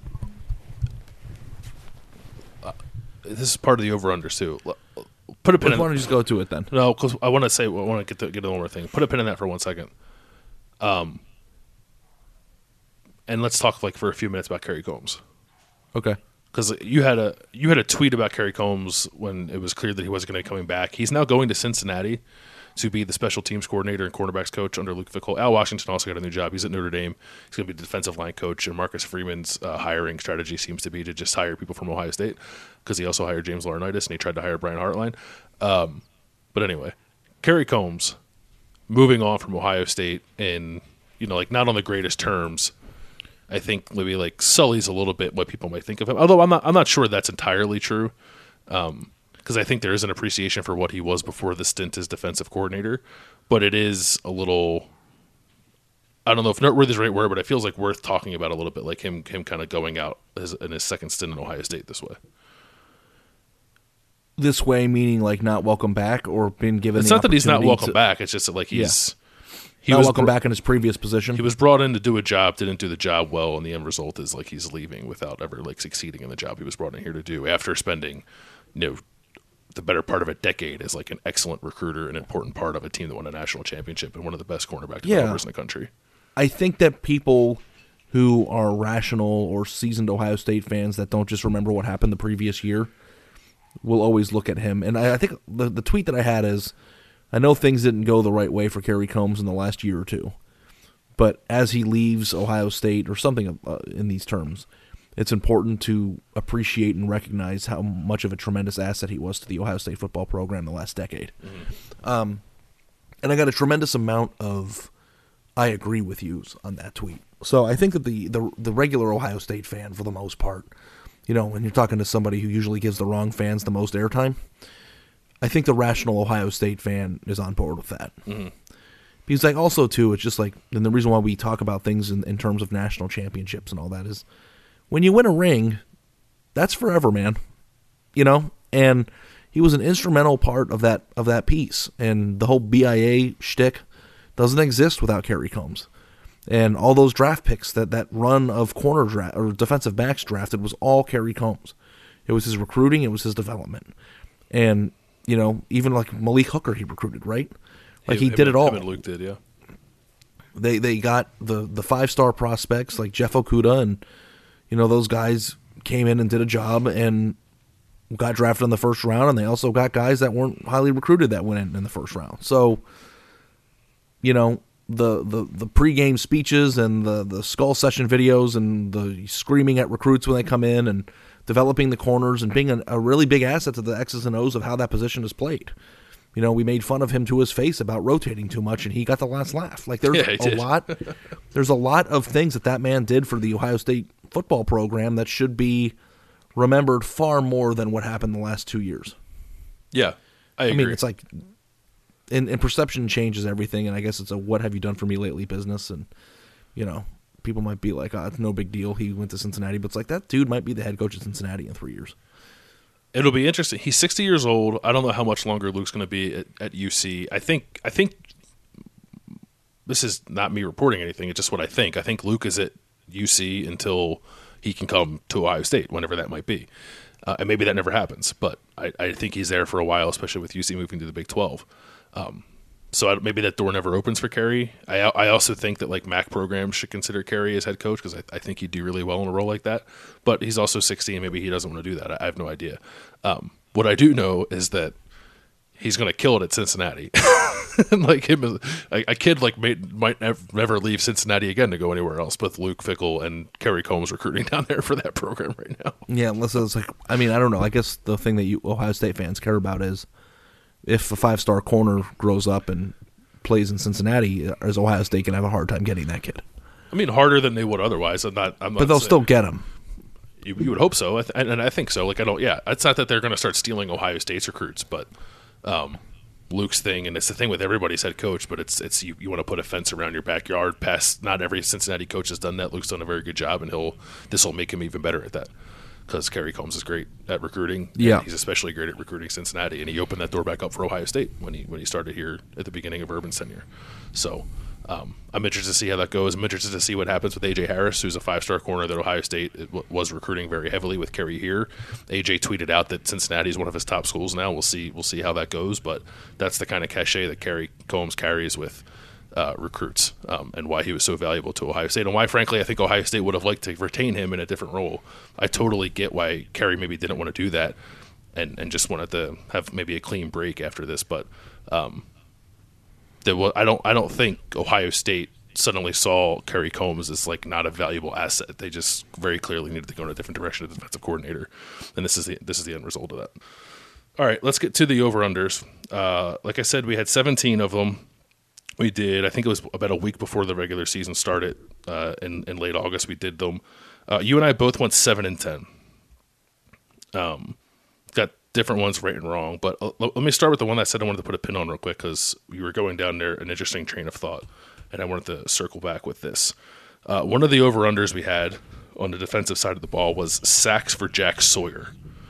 uh, this is part of the over-under too. Put a pin. Why don't you just go to it then? No, because I want to say I want to get to, get to one more thing. Put a pin in that for one second. Um, and let's talk like for a few minutes about Kerry Combs. Okay. Because you had a you had a tweet about Kerry Combs when it was clear that he wasn't going to be coming back. He's now going to Cincinnati to be the special teams coordinator and cornerbacks coach under Luke Fickell. Al Washington also got a new job. He's at Notre Dame. He's going to be the defensive line coach. And Marcus Freeman's uh, hiring strategy seems to be to just hire people from Ohio State, because he also hired James Laurinaitis and he tried to hire Brian Hartline. Um, but anyway, Kerry Combs moving on from Ohio State in, you know, like not on the greatest terms. I think maybe like sullies a little bit what people might think of him. Although I'm not, I'm not sure that's entirely true, because um, I think there is an appreciation for what he was before the stint as defensive coordinator. But it is a little, I don't know if noteworthy is the right word, but it feels like worth talking about a little bit, like him him kind of going out as, in his second stint in Ohio State this way. This way, meaning like not welcome back or been given. It's the not that he's not welcome to, back. It's just that like he's. Yeah. He not was welcome br- back in his previous position. He was brought in to do a job, didn't do the job well, and the end result is like he's leaving without ever like succeeding in the job he was brought in here to do after spending, you know, the better part of a decade as like an excellent recruiter, an important part of a team that won a national championship and one of the best cornerback developers yeah. in the country. I think that people who are rational or seasoned Ohio State fans that don't just remember what happened the previous year will always look at him. And I, I think the the tweet that I had is, I know things didn't go the right way for Kerry Combs in the last year or two, but as he leaves Ohio State or something uh, in these terms, it's important to appreciate and recognize how much of a tremendous asset he was to the Ohio State football program the last decade. Mm-hmm. Um, and I got a tremendous amount of I agree with yous on that tweet. So I think that the, the, the regular Ohio State fan, for the most part, you know, when you're talking to somebody who usually gives the wrong fans the most airtime, I think the rational Ohio State fan is on board with that. Mm-hmm. Because, like, also, too, it's just like, and the reason why we talk about things in, in terms of national championships and all that is, when you win a ring, that's forever, man. You know? And he was an instrumental part of that of that piece. And the whole B I A shtick doesn't exist without Kerry Combs. And all those draft picks, that, that run of corner draft or defensive backs drafted was all Kerry Combs. It was his recruiting, it was his development. And, you know, even like Malik Hooker he recruited, right? Like he him, did it all. Him and Luke did, yeah. They they got the, the five-star prospects like Jeff Okudah, and, you know, those guys came in and did a job and got drafted in the first round, and they also got guys that weren't highly recruited that went in in the first round. So, you know, the the, the pregame speeches and the, the skull session videos and the screaming at recruits when they come in and developing the corners and being a, a really big asset to the X's and O's of how that position is played. You know, we made fun of him to his face about rotating too much, and he got the last laugh. Like, there's yeah, a did. lot, there's a lot of things that that man did for the Ohio State football program that should be remembered far more than what happened the last two years. Yeah, I agree. I mean, it's like, and, and perception changes everything, and I guess it's a "what have you done for me lately" business, and, you know, people might be like, oh, it's no big deal, he went to Cincinnati, but it's like, that dude might be the head coach of Cincinnati in three years. It'll be interesting. He's sixty years old. I don't know how much longer Luke's going to be at, at U C. I think. I think this is not me reporting anything. It's just what I think. I think Luke is at U C until he can come to Ohio State, whenever that might be. Uh, and maybe that never happens, but I, I think he's there for a while, especially with U C moving to the Big twelve. Um, so I, maybe that door never opens for Kerry. I, I also think that like M A C programs should consider Kerry as head coach because I, I think he'd do really well in a role like that. But he's also sixty, and maybe he doesn't want to do that. I, I have no idea. Um, what I do know is that he's going to kill it at Cincinnati. Like him, a, a kid like may, might never leave Cincinnati again to go anywhere else. With Luke Fickell and Kerry Combs recruiting down there for that program right now. Yeah, unless it's like, I mean, I don't know. I guess the thing that you Ohio State fans care about is if a five-star corner grows up and plays in Cincinnati, is Ohio State can have a hard time getting that kid. I mean, harder than they would otherwise. I'm not. I'm not but they'll saying, still get him. You, you would hope so, I th- and I think so. Like I don't. Yeah, it's not that they're going to start stealing Ohio State's recruits, but. Um, Luke's thing, and it's the thing with everybody's head coach, but it's it's you, you want to put a fence around your backyard. Past not every Cincinnati coach has done that. Luke's done a very good job, and he'll this will make him even better at that because Kerry Combs is great at recruiting. Yeah, he's especially great at recruiting Cincinnati, and he opened that door back up for Ohio State when he when he started here at the beginning of Urban's tenure. So um, I'm interested to see how that goes. I'm interested to see what happens with A J Harris, who's a five-star corner that Ohio State was recruiting very heavily with Kerry here. A J tweeted out that Cincinnati is one of his top schools now. We'll see. We'll see how that goes, but that's the kind of cachet that Kerry Combs carries with uh, recruits, um, and why he was so valuable to Ohio State, and why, frankly, I think Ohio State would have liked to retain him in a different role. I totally get why Kerry maybe didn't want to do that, and and just wanted to have maybe a clean break after this, but. Um, That was, I don't. I don't think Ohio State suddenly saw Kerry Combs as like not a valuable asset. They just very clearly needed to go in a different direction as defensive coordinator, and this is the this is the end result of that. All right, let's get to the over-unders. Uh, like I said, we had seventeen of them. We did. I think it was about a week before the regular season started uh, in in late August. We did them. Uh, you and I both went seven and ten. Um, got. Different ones right and wrong, but uh, let me start with the one that I said I wanted to put a pin on real quick because we were going down there an interesting train of thought, and I wanted to circle back with this. Uh, one of the over-unders we had on the defensive side of the ball was sacks for Jack Sawyer,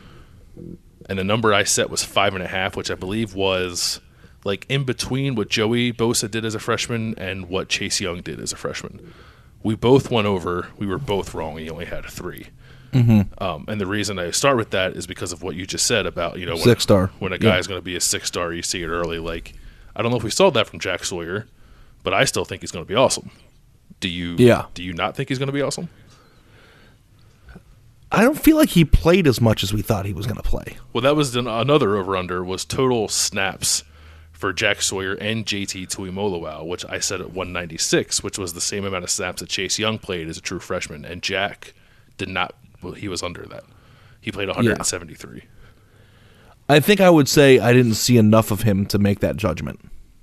and the number I set was five and a half, which I believe was like in between what Joey Bosa did as a freshman and what Chase Young did as a freshman. We both went over. We were both wrong. He only had a three. Mm-hmm. Um, and the reason I start with that is because of what you just said about, you know, when, six star. when a guy yeah. is going to be a six star, you see it early. Like, I don't know if we saw that from Jack Sawyer, but I still think he's going to be awesome. Do you? Yeah. Do you not think he's going to be awesome? I don't feel like he played as much as we thought he was going to play. Well, that was an, another over under was total snaps for Jack Sawyer and J T Tuimoloau, which I said at one ninety-six, which was the same amount of snaps that Chase Young played as a true freshman, and Jack did not. Well, he was under that. He played one seventy-three. Yeah. I think I would say I didn't see enough of him to make that judgment.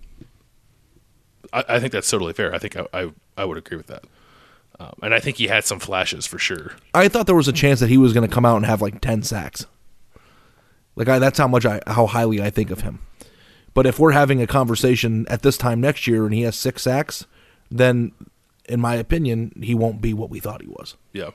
I, I think that's totally fair. I think I I, I would agree with that. Um, and I think he had some flashes for sure. I thought there was a chance that he was going to come out and have like ten sacks. Like I, that's how much I how highly I think of him. But if we're having a conversation at this time next year and he has six sacks, then in my opinion, he won't be what we thought he was. Yeah.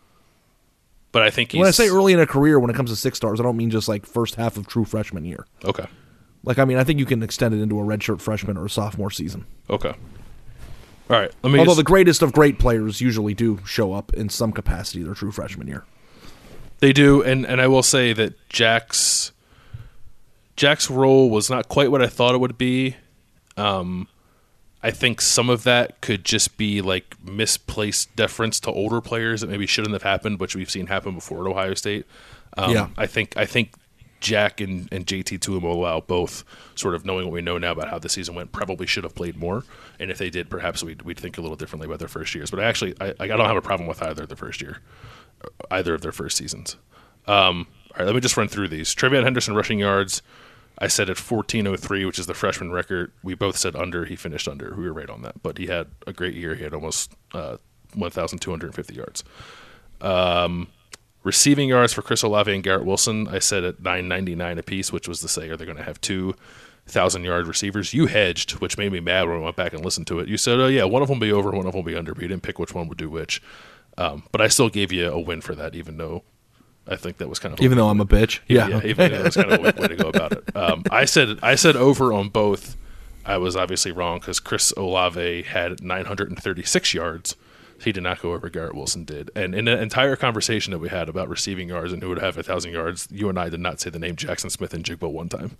But I think he's... When I say early in a career, when it comes to six stars, I don't mean just like first half of true freshman year. Okay. Like, I mean, I think you can extend it into a redshirt freshman or a sophomore season. Okay. All right. Let me Although just... the greatest of great players usually do show up in some capacity their true freshman year. They do, and, and I will say that Jack's Jack's role was not quite what I thought it would be. Um... I think some of that could just be like misplaced deference to older players that maybe shouldn't have happened, which we've seen happen before at Ohio State. Um, yeah, I think I think Jack and, and J T Tuimoloau both sort of knowing what we know now about how the season went probably should have played more. And if they did, perhaps we'd, we'd think a little differently about their first years. But I actually I, I don't have a problem with either of their first year, either of their first seasons. Um, all right, let me just run through these. Trevion Henderson rushing yards. I said at fourteen oh three, which is the freshman record. We both said under. He finished under. We were right on that. But he had a great year. He had almost uh, one thousand two hundred fifty yards. Um, receiving yards for Chris Olave and Garrett Wilson, I said at nine ninety-nine apiece, which was to say, are they going to have two thousand-yard receivers? You hedged, which made me mad when I went back and listened to it. You said, oh, yeah, one of them will be over, one of them will be under, but you didn't pick which one would do which. Um, but I still gave you a win for that, even though I think that was kind of even though I'm a bitch. yeah, Yeah, yeah even though that was kind of a way, way to go about it. Um, I said I said over on both. I was obviously wrong because Chris Olave had nine hundred thirty-six yards. He did not go over. Garrett Wilson did. And in the entire conversation that we had about receiving yards and who would have one thousand yards, you and I did not say the name Jackson Smith and Jigba one time.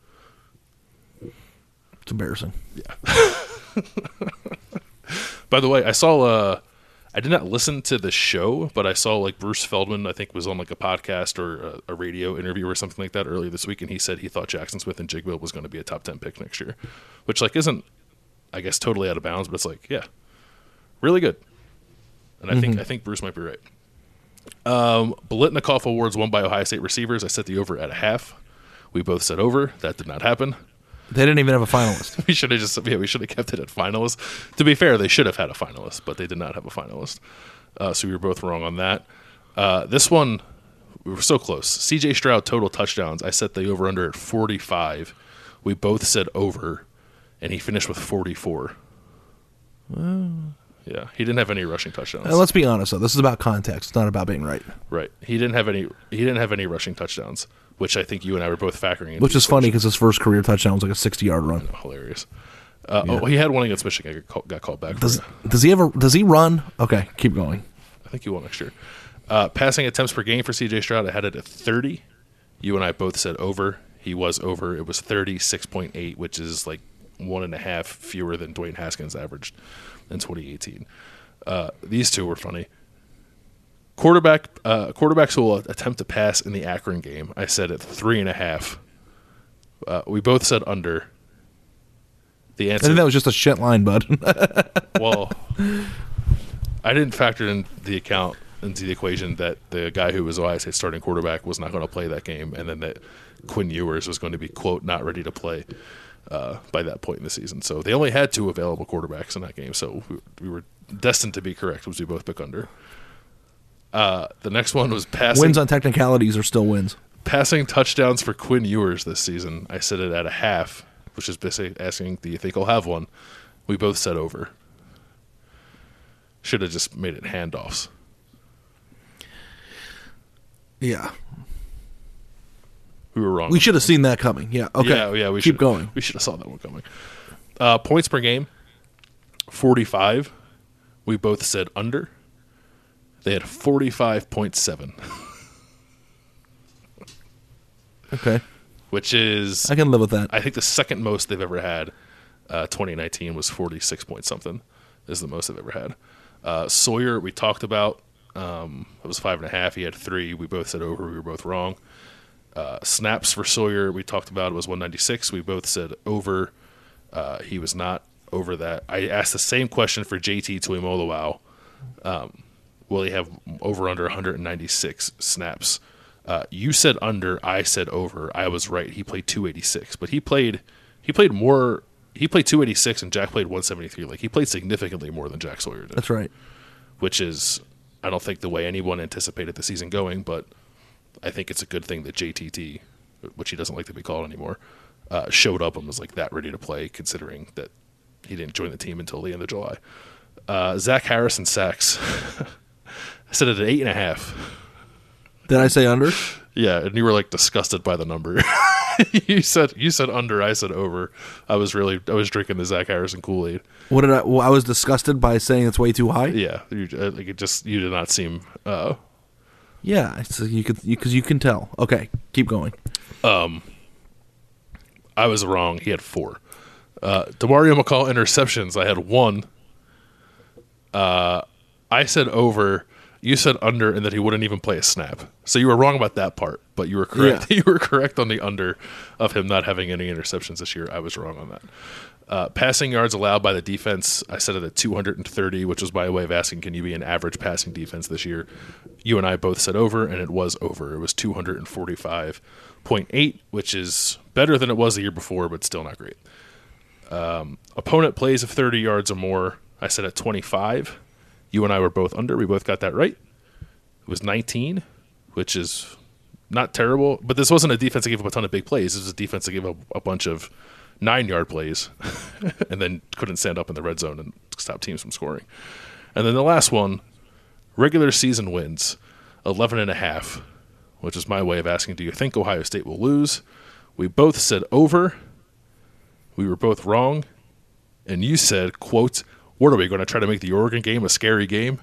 It's embarrassing. Yeah. By the way, I saw uh I did not listen to the show, but I saw like Bruce Feldman, I think was on like a podcast or a, a radio interview or something like that earlier this week, and he said he thought Jackson Smith and Jigba was going to be a top ten pick next year, which like isn't, I guess, totally out of bounds, but it's like, yeah, really good. And I mm-hmm. think I think Bruce might be right. Um, Biletnikoff Awards won by Ohio State receivers. I set the over at a half. We both said over. That did not happen. They didn't even have a finalist. we should have just yeah we should have kept it at finalist. To be fair, they should have had a finalist, but they did not have a finalist. Uh, so we were both wrong on that. Uh, this one, we were so close. C J Stroud total touchdowns. I set the over under at forty-five. We both said over, and he finished with forty-four. Well, yeah, he didn't have any rushing touchdowns. And let's be honest, though. This is about context. It's not about being right. Right. He didn't have any. He didn't have any rushing touchdowns, which I think you and I were both factoring in. Which is funny because his first career touchdown was like a sixty-yard run. Oh, hilarious. Uh, yeah. Oh, he had one against Michigan. Got called, got called back. Does, does he ever? Does he run? Okay, keep going. I think he will next year. Uh, passing attempts per game for C J Stroud, I had it at thirty. You and I both said over. He was over. It was thirty-six point eight, which is like one and a half fewer than Dwayne Haskins averaged in twenty eighteen. Uh, these two were funny. Quarterback, uh, quarterbacks will attempt to pass in the Akron game. I said at three and a half. Uh, we both said under. The answer. I think that was just a shit line, bud. Well, I didn't factor in the account into the equation that the guy who was Ohio State starting quarterback was not going to play that game, and then that Quinn Ewers was going to be quote not ready to play uh, by that point in the season. So they only had two available quarterbacks in that game. So we, we were destined to be correct, which we both pick under. Uh, the next one was passing. Wins on technicalities are still wins. Passing touchdowns for Quinn Ewers this season. I said it at a half, which is basically asking, do you think he'll have one? We both said over. Should have just made it handoffs. Yeah. We were wrong. We should have seen that coming. Yeah. Okay. Yeah, yeah, we Keep should, going. We should have saw that one coming. Uh, points per game, forty-five. We both said under. They had forty-five point seven. Okay. Which is... I can live with that. I think the second most they've ever had, uh, twenty nineteen, was forty-six point something. Is the most they've ever had. Uh, Sawyer, we talked about. Um, it was five and a half. He had three. We both said over. We were both wrong. Uh, snaps for Sawyer, we talked about, it was one ninety-six. We both said over. Uh, he was not over that. I asked the same question for J T Tuimoloau. Um, will he have over under one ninety-six snaps? Uh, you said under. I said over. I was right. He played two eighty-six, but he played he played more. He played two eighty-six, and Jack played one seventy-three. Like he played significantly more than Jack Sawyer did. That's right. Which is, I don't think the way anyone anticipated the season going, but I think it's a good thing that J T T, which he doesn't like to be called anymore, uh, showed up and was like that ready to play, considering that he didn't join the team until the end of July. Uh, Zach Harrison sacks. I said it at eight and a half. Did I say under? Yeah, and you were like disgusted by the number. you said you said under. I said over. I was really I was drinking the Zach Harrison Kool-Aid. What did I? Well, I was disgusted by saying it's way too high. Yeah, you, uh, like it just you did not seem. Uh, yeah, so you could because you, you can tell. Okay, keep going. Um, I was wrong. He had four. Uh, DeMario McCall interceptions. I had one. Uh, I said over. You said under, and that he wouldn't even play a snap. So you were wrong about that part, but you were correct. Yeah. You were correct on the under of him not having any interceptions this year. I was wrong on that. Uh, passing yards allowed by the defense, I said it at two hundred thirty, which was by way of asking, can you be an average passing defense this year? You and I both said over, and it was over. It was two forty-five point eight, which is better than it was the year before, but still not great. Um, opponent plays of thirty yards or more, I said at twenty-five. You and I were both under. We both got that right. It was nineteen, which is not terrible. But this wasn't a defense that gave up a ton of big plays. This was a defense that gave up a bunch of nine-yard plays and then couldn't stand up in the red zone and stop teams from scoring. And then the last one, regular season wins, eleven and a half. which is my way of asking, do you think Ohio State will lose? We both said over. We were both wrong. And you said, quote, what are we going to try to make the Oregon game a scary game?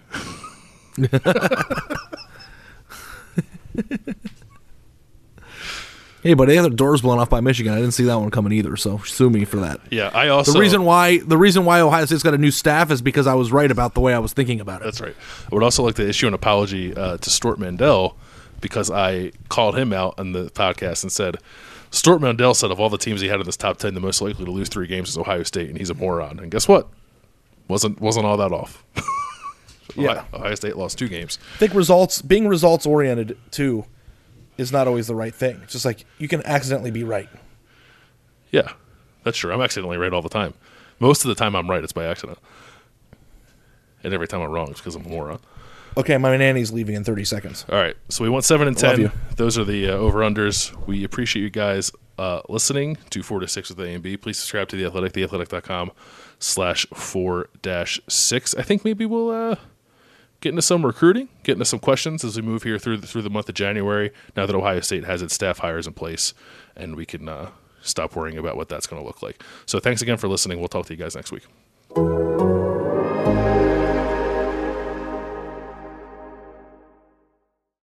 Hey, but they had their doors blown off by Michigan. I didn't see that one coming either, so sue me for that. Yeah, I also... The reason why the reason why Ohio State's got a new staff is because I was right about the way I was thinking about it. That's right. I would also like to issue an apology uh, to Stort Mandel because I called him out on the podcast and said, Stort Mandel said of all the teams he had in this top ten, the most likely to lose three games is Ohio State, and he's a moron. And guess what? Wasn't wasn't all that off. Yeah. Ohio, Ohio State lost two games. I think results being results oriented too is not always the right thing. It's just like you can accidentally be right. Yeah, that's true. I'm accidentally right all the time. Most of the time I'm right, it's by accident. And every time I'm wrong, it's because I'm a moron. Okay, my nanny's leaving in thirty seconds. All right, so we went seven and Love ten. you. Those are the uh, over-unders. We appreciate you guys uh, listening to four to six with A and B. Please subscribe to The Athletic, theathletic.com slash four dash six. I think maybe we'll uh, get into some recruiting, get into some questions as we move here through the, through the month of January, now that Ohio State has its staff hires in place, and we can uh, stop worrying about what that's going to look like. So thanks again for listening. We'll talk to you guys next week.